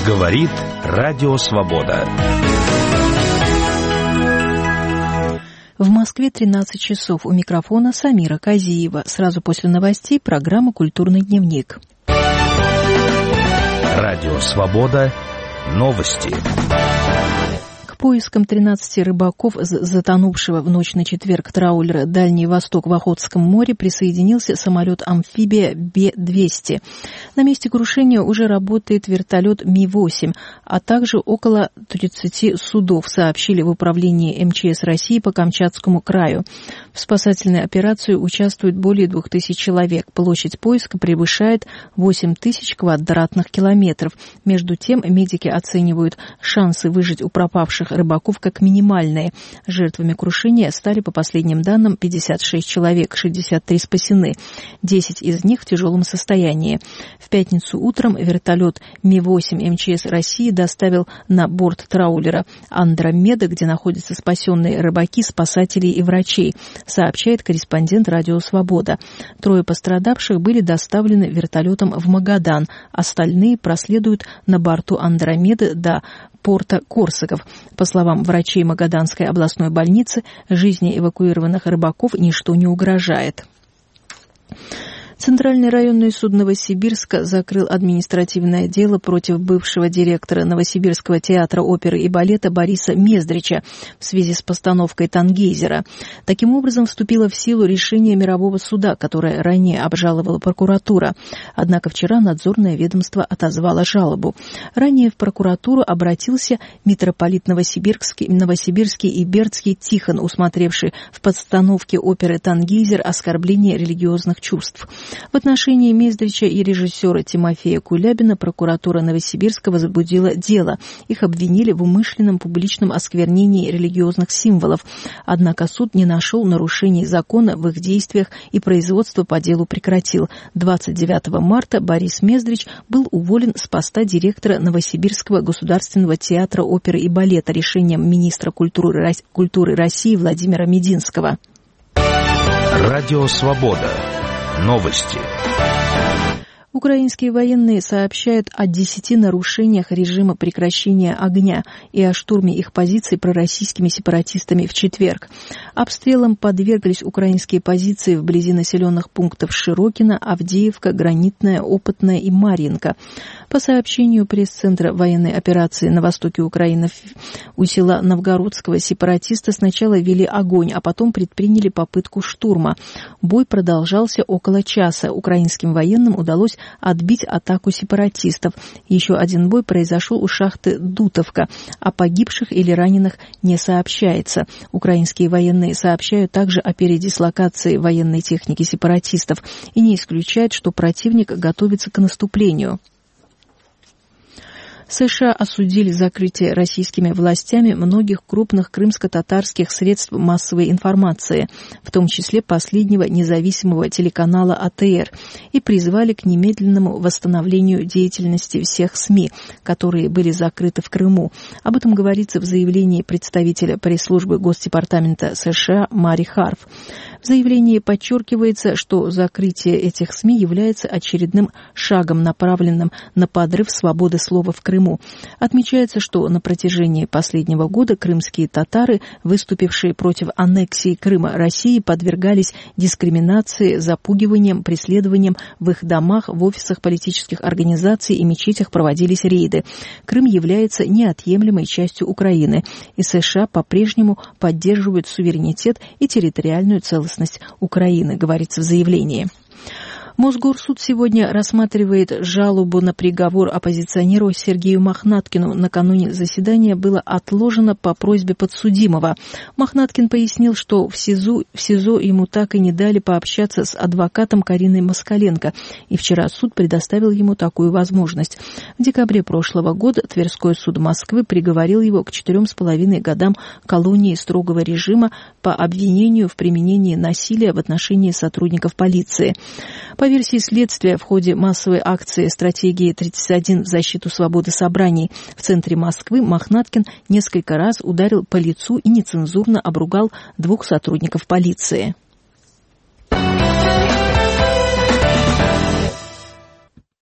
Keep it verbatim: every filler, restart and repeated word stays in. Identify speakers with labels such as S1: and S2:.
S1: Говорит Радио Свобода.
S2: В Москве тринадцать часов. У микрофона Самира Казиева. Сразу после новостей программа «Культурный дневник».
S1: Радио Свобода. Новости.
S2: К поискам тринадцати рыбаков, затонувшего в ночь на четверг траулера «Дальний Восток» в Охотском море, присоединился самолет-амфибия Бе двести. На месте крушения уже работает вертолет Ми восемь, а также около тридцати судов, сообщили в управлении эм че эс России по Камчатскому краю. В спасательной операции участвует более двух тысяч человек. Площадь поиска превышает восемь тысяч квадратных километров. Между тем, медики оценивают шансы выжить у пропавших рыбаков как минимальные. Жертвами крушения стали, по последним данным, пятьдесят шесть человек, шестьдесят три спасены. десять из них в тяжелом состоянии. В пятницу утром вертолет Ми восемь эм че эс России доставил на борт траулера «Андромеда», где находятся спасенные рыбаки, спасатели и врачей, сообщает корреспондент «Радио Свобода». Трое пострадавших были доставлены вертолетом в Магадан. Остальные проследуют на борту «Андромеды» до порта Корсаков. По словам врачей Магаданской областной больницы, жизни эвакуированных рыбаков ничто не угрожает. Центральный районный суд Новосибирска закрыл административное дело против бывшего директора Новосибирского театра оперы и балета Бориса Мездрича в связи с постановкой «Тангейзера». Таким образом, вступило в силу решение мирового суда, которое ранее обжаловала прокуратура. Однако вчера надзорное ведомство отозвало жалобу. Ранее в прокуратуру обратился митрополит Новосибирский, Новосибирский и Бердский Тихон, усмотревший в постановке оперы «Тангейзер» оскорбление религиозных чувств. В отношении Мездрича и режиссера Тимофея Кулябина прокуратура Новосибирска возбудила дело. Их обвинили в умышленном публичном осквернении религиозных символов. Однако суд не нашел нарушений закона в их действиях и производство по делу прекратил. двадцать девятого марта Борис Мездрич был уволен с поста директора Новосибирского государственного театра оперы и балета решением министра культуры, культуры России Владимира Мединского.
S1: Радио Свобода. Новости.
S2: Украинские военные сообщают о десяти нарушениях режима прекращения огня и о штурме их позиций пророссийскими сепаратистами в четверг. Обстрелам подверглись украинские позиции вблизи населенных пунктов Широкино, Авдеевка, Гранитная, Опытная и Марьинка. По сообщению пресс-центра военной операции на востоке Украины у села Новгородского сепаратисты сначала вели огонь, а потом предприняли попытку штурма. Бой продолжался около часа. Украинским военным удалось отбить атаку сепаратистов. Еще один бой произошел у шахты Дутовка. О погибших или раненых не сообщается. Украинские военные сообщают также о передислокации военной техники сепаратистов и не исключают, что противник готовится к наступлению. США осудили закрытие российскими властями многих крупных крымско-татарских средств массовой информации, в том числе последнего независимого телеканала А Тэ Эр, и призвали к немедленному восстановлению деятельности всех СМИ, которые были закрыты в Крыму. Об этом говорится в заявлении представителя пресс-службы Госдепартамента США Мари Харф. В заявлении подчеркивается, что закрытие этих СМИ является очередным шагом, направленным на подрыв свободы слова в Крыму. Отмечается, что на протяжении последнего года крымские татары, выступившие против аннексии Крыма России, подвергались дискриминации, запугиваниям, преследованиям в их домах, в офисах политических организаций и мечетях проводились рейды. Крым является неотъемлемой частью Украины, и США по-прежнему поддерживают суверенитет и территориальную целостность Украины, говорится в заявлении. Мосгорсуд сегодня рассматривает жалобу на приговор оппозиционеру Сергею Мохнаткину. Накануне заседания было отложено по просьбе подсудимого. Мохнаткин пояснил, что в СИЗО, в СИЗО ему так и не дали пообщаться с адвокатом Кариной Москаленко, и вчера суд предоставил ему такую возможность. В декабре прошлого года Тверской суд Москвы приговорил его к четырем с половиной годам колонии строгого режима по обвинению в применении насилия в отношении сотрудников полиции. По версии следствия, в ходе массовой акции «Стратегии тридцать один в защиту свободы собраний» в центре Москвы Мохнаткин несколько раз ударил по лицу и нецензурно обругал двух сотрудников полиции.